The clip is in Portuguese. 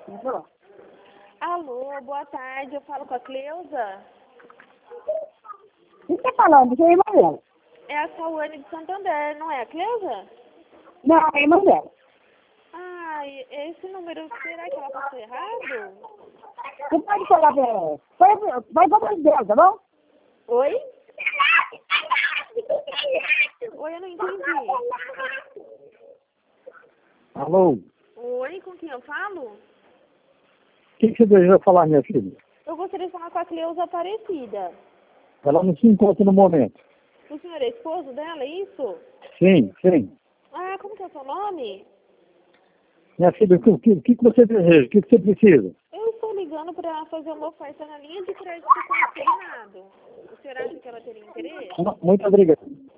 Alô? Alô, boa tarde. Eu falo com a Cleusa. Quem tá falando? Quem é a irmã dela? É a Saúane de Santander, não é a Cleusa? Não, é a irmã dela. Ah, esse número, será que ela passou errado? Você pode falar pra ela. Vai pra mãe dela, tá bom? Oi? Oi, eu não entendi. Alô? Oi, com quem eu falo? O que você deseja falar, minha filha? Eu gostaria de falar com a Cleusa Aparecida. Ela não se encontra no momento. O senhor é esposo dela, é isso? Sim, sim. Ah, como que é o seu nome? Minha filha, o que você deseja? O que você precisa? Eu estou ligando para fazer uma oferta na linha de crédito consignado. O senhor acha que ela teria interesse? Muito obrigado.